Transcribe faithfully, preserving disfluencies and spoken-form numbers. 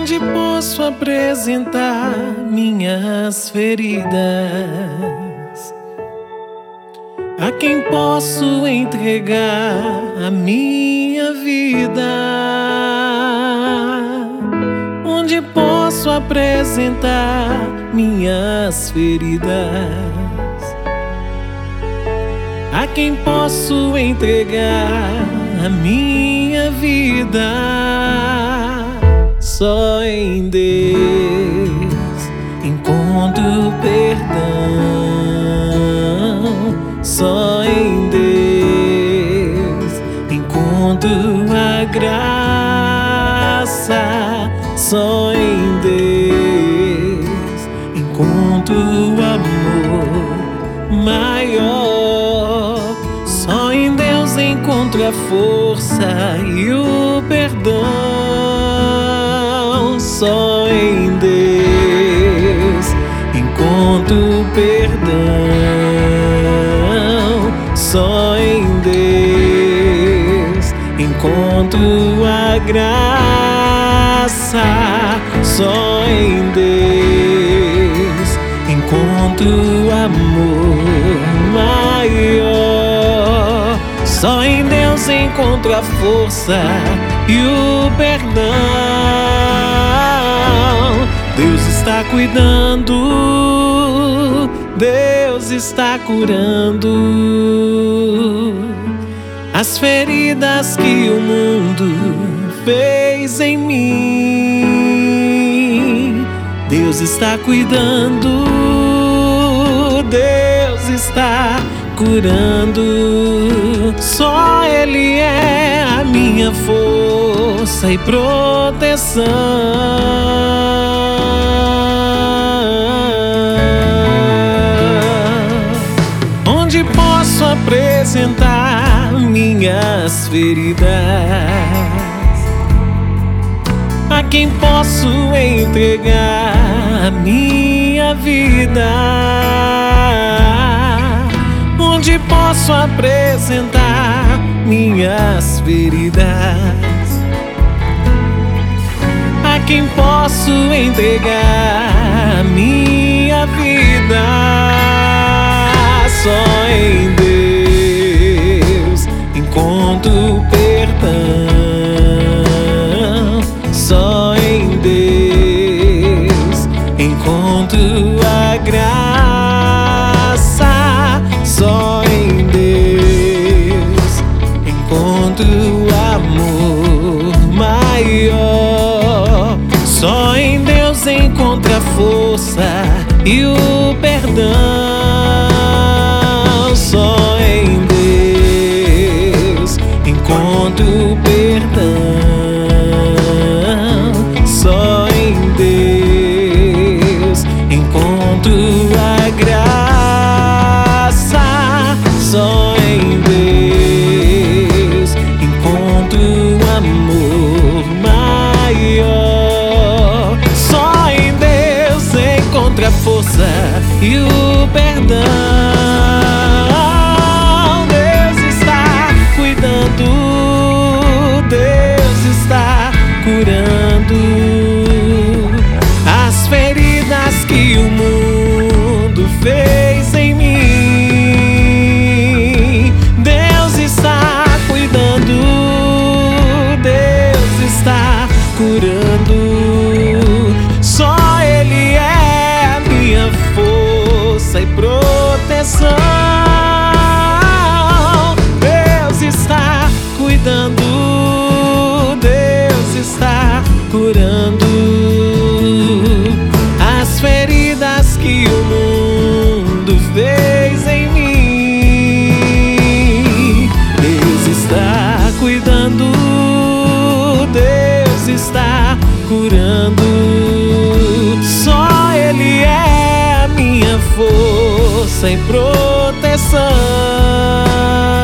Onde posso apresentar minhas feridas? A quem posso entregar a minha vida? Onde posso apresentar minhas feridas? A quem posso entregar a minha vida? Só em Deus encontro perdão. Só em Deus encontro a graça. Só em Deus encontro o amor maior. Só em Deus encontro a força e o perdão. Só em Deus encontro perdão. Só em Deus encontro a graça. Só em Deus encontro o amor maior. Só em Deus encontro a força e o perdão. Deus está cuidando, Deus está curando as feridas que o mundo fez em mim. Deus está cuidando, Deus está curando. Só Ele é a minha força e proteção. Onde posso apresentar minhas feridas? A quem posso entregar a minha vida? Onde posso apresentar minhas feridas? A quem posso entregar a minha vida? Só em Deus encontro perdão. Só em Deus encontro a graça. Só em Deus encontro o amor maior. Só em Deus encontro a força e o perdão. Só em Deus encontro perdão. Só em Deus encontro a graça. Só em Deus encontro o amor maior. Só em Deus encontro a força e o perdão. Deus está cuidando, Deus está curando as feridas que o mundo fez em mim. Deus está cuidando, Deus está curando. Só Ele é a minha força e proteção. Deus está cuidando, Deus está curando as feridas que o mundo fez em mim. Deus está cuidando, Deus está curando. Só Ele é a minha força e proteção.